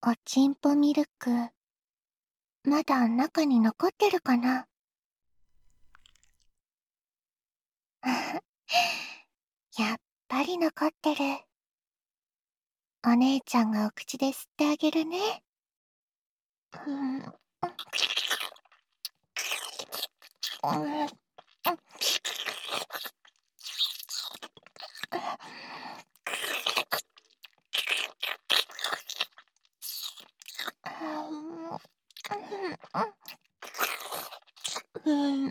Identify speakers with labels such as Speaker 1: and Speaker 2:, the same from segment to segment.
Speaker 1: おちんぽミルク、まだ中に残ってるかな。やっぱり残ってる。お姉ちゃんがお口で吸ってあげるね。うん、うん、うん、うん、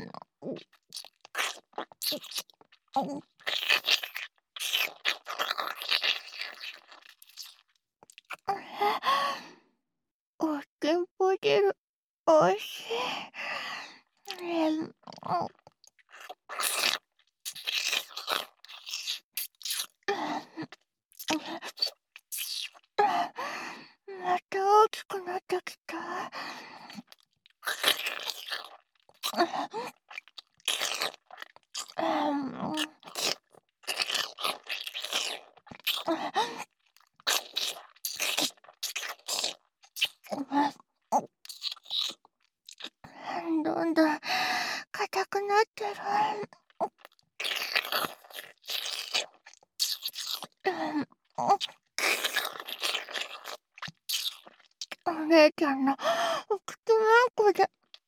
Speaker 1: おてんぽ汁、おいしい。また大きくなってきた。どんどん硬くなってる。お姉ちゃんのお口まんこで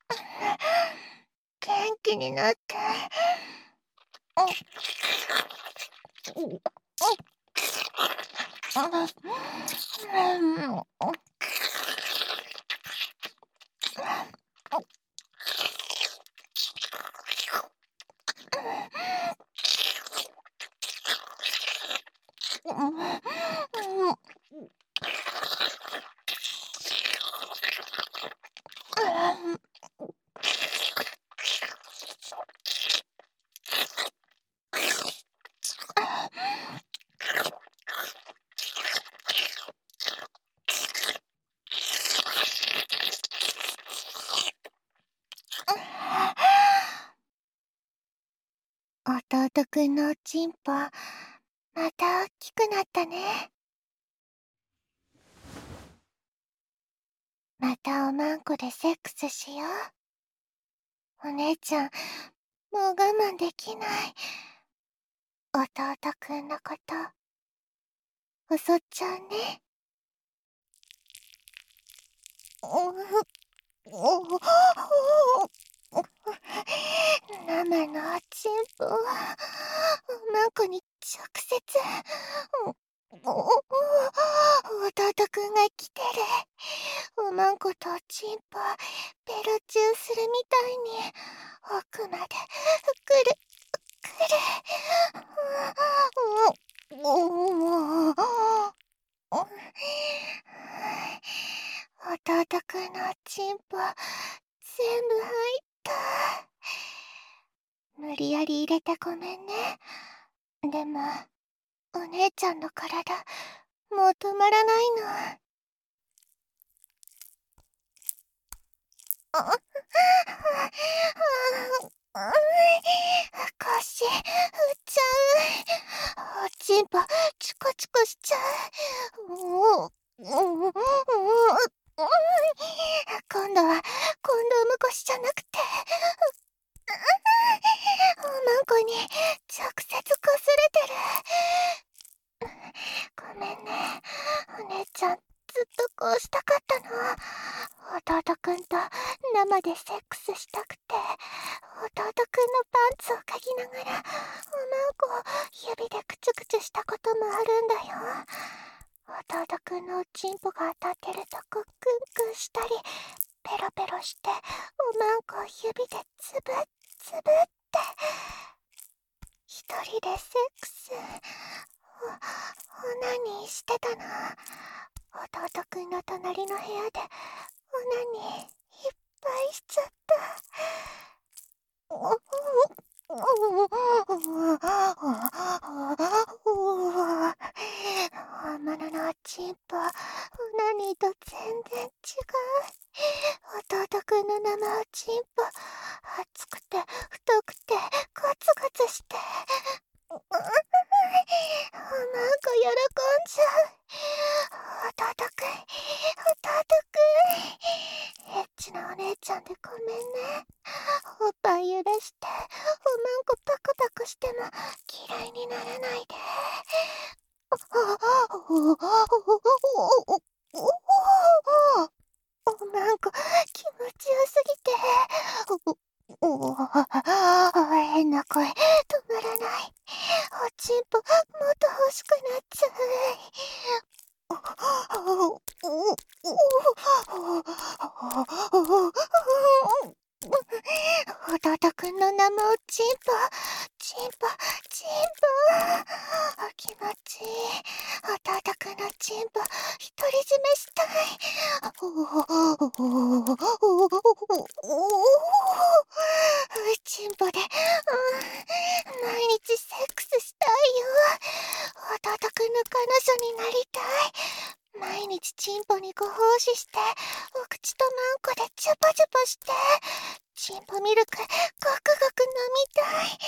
Speaker 1: 元気になって。弟くんのおちんぽ、また大きくなったね。またおまんこでセックスしよう。お姉ちゃん、もう我慢できない。弟くんのこと、襲っちゃうね。生のおちんぽ、おまんこに直接。弟くんが来てる。おまんことおちんぽ、ベロチューするみたいに、奥まで、くる、くる。弟くんのおちんぽ、全部入った。無理やり入れてごめんね。でも、お姉ちゃんの体、もう止まらないの。腰、振っちゃう。おちんぽ、チコチコしちゃう。今度は、むこしじゃなくて、おまんこに直接こすれてる。ごめんね、お姉ちゃん、ずっとこうしたかったの。弟くんと生でセックスしたくて、弟くんのパンツを嗅ぎながら、おまんこを指でクチュクチュしたこともあるんだよ。弟くんのおちんぽが当たってるとこクンクンしたり、ペロペロして、おまんこを指でつぶっつぶって、一人でセックス、オナニーしてたの。弟くんの隣の部屋で、オナニーいっぱいしちゃった。本物のおちんぽ、オナニーと全然違う。弟くんの生おちんぽ、熱くて太くてガツガツして、 喜んじゃう。弟くん、エッチなお姉ちゃんでごめんね。おっぱい揺らして、おまんこパクパクしても嫌いにならないで。おまんこ気持ちよすぎて。変な声止まらない。おちんぽもっと欲しくなっちゃう。弟くんの生おちんぽ、ちんぽ、ちんぽ。気持ちいい。弟くんのちんぽ、独り占めしたい。ちんぽで、毎日セックスしたいよ。弟くんの彼女になりたい。毎日チンポにご奉仕して、お口とマンコでチュパチュパして、チンポミルクごくごく飲みたい。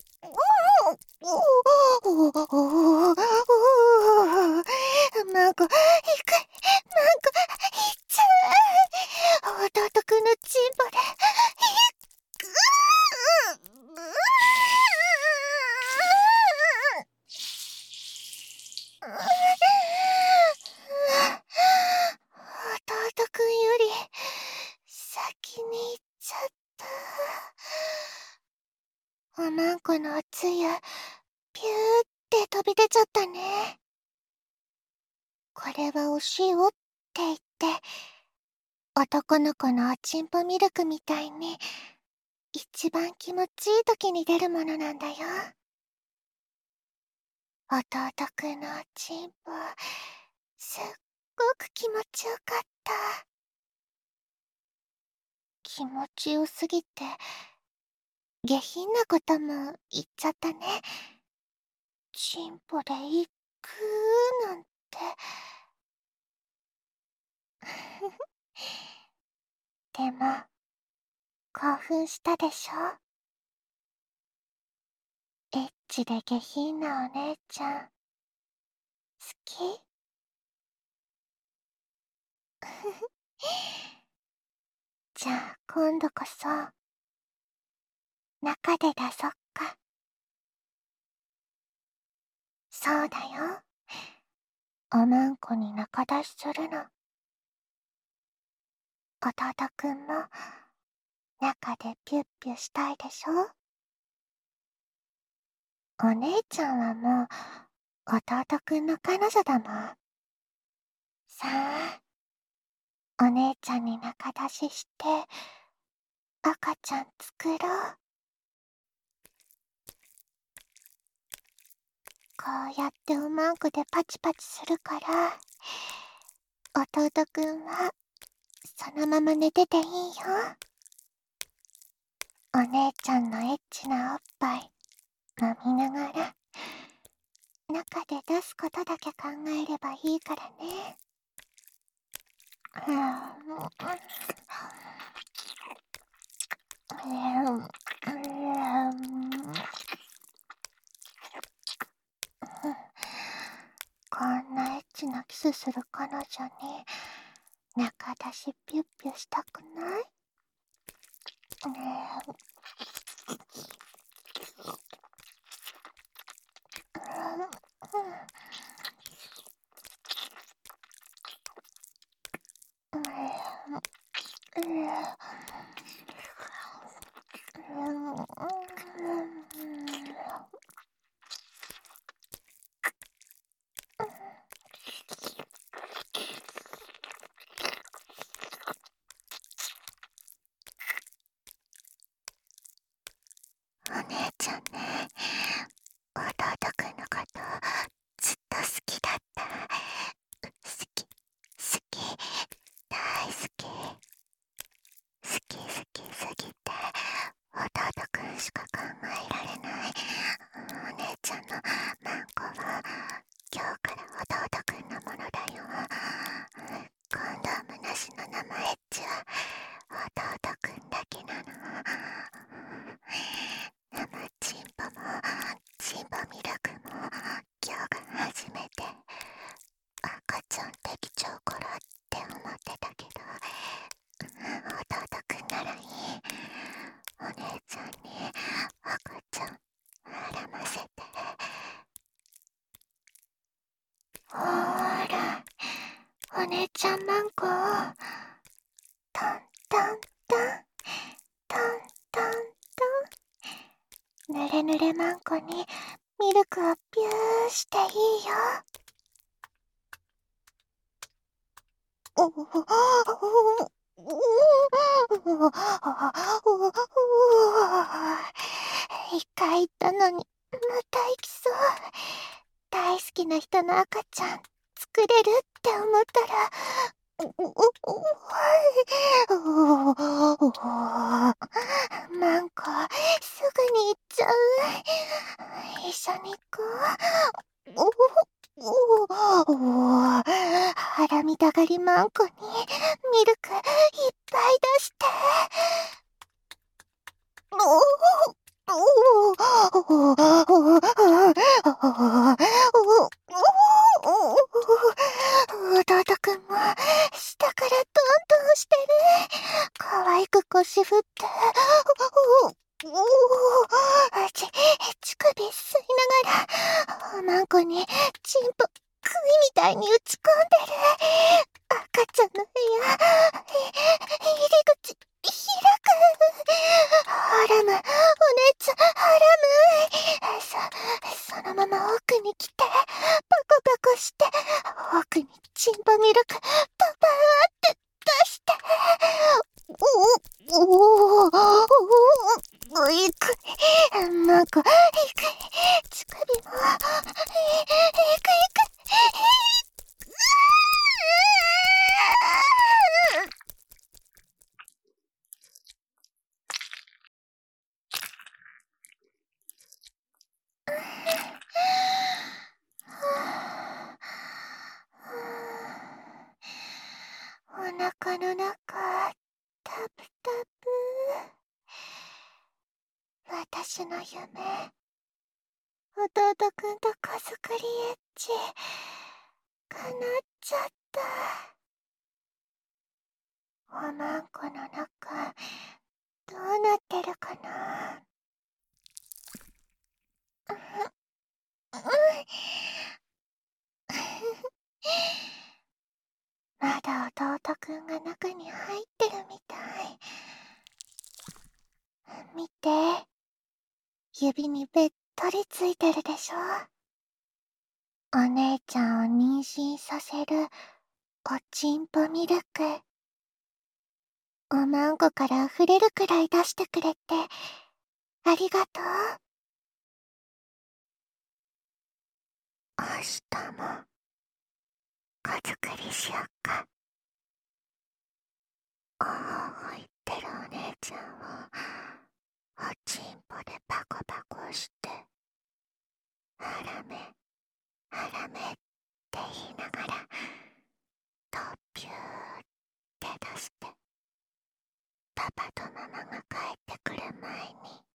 Speaker 1: マンコ、いく、マンコ、いっちゃう。弟くんのチンポで、弟くんより先に行っちゃった。おまんこのおつゆ、ピューって飛び出ちゃったね。これはお塩って言って、男の子のおちんぽミルクみたいに、一番気持ちいい時に出るものなんだよ。弟くんのおちんぽ、すっごく気持ちよかった。気持ちよすぎて、下品なことも言っちゃったね。チンポで行くなんて。でも、興奮したでしょ？エッチで下品なお姉ちゃん、好き？じゃあ今度こそ、中で出そっか。そうだよ。おまんこに中出しするの。弟くんも、中でピュッピュしたいでしょ？お姉ちゃんはもう、弟くんの彼女だもん。さあ、お姉ちゃんに中出しして、赤ちゃん作ろう。こうやっておまんこでパチパチするから、弟くんは、そのまま寝てていいよ。お姉ちゃんのエッチなおっぱい、飲みながら、中で出すことだけ考えればいいからね。こんなエッチなキスする彼女に中出しピュッピュしたくない？お姉ちゃんね、弟くんのことずっと好きだった。好き、好き、大好き。好きすぎて弟くんしか考えらお姉ちゃんマンコをトントントントントントン、ぬれぬれマンコにミルクをピューしていいよ。一回言ったのにまた行きそう。大好きな人の赤ちゃん作れるって思ったら、マンコすぐに行っちゃう。一緒に行こう。ハラミたがりマンコにミルクいっぱい出して。弟くんも下からトントンしてる。可愛く腰振って。乳首吸いながらマンコにチンポ杭みたいに打ち込んでる。赤ちゃんの部屋入り口開く。ハラム、お姉ちゃん、ハラム。そのまま奥に来て、パコパコして、奥にチンポミルク、パパーって出して。いくい。なんか、いくい。乳首も、いくいく。お腹の中、タプタプ。私の夢、弟くんと手作りエッチ、叶っちゃった。おまんこの中、どうなってるかな。まだ弟くんが中に入ってるみたい。見て、指にべっとりついてるでしょ。お姉ちゃんを妊娠させるおちんぽミルク。おまんこから溢れるくらい出してくれてありがとう。明日も手作りしよっか。言ってるお姉ちゃんをおちんぽでパコパコしてハラメハラメって言いながらとピューって出して、パパとママが帰ってくる前に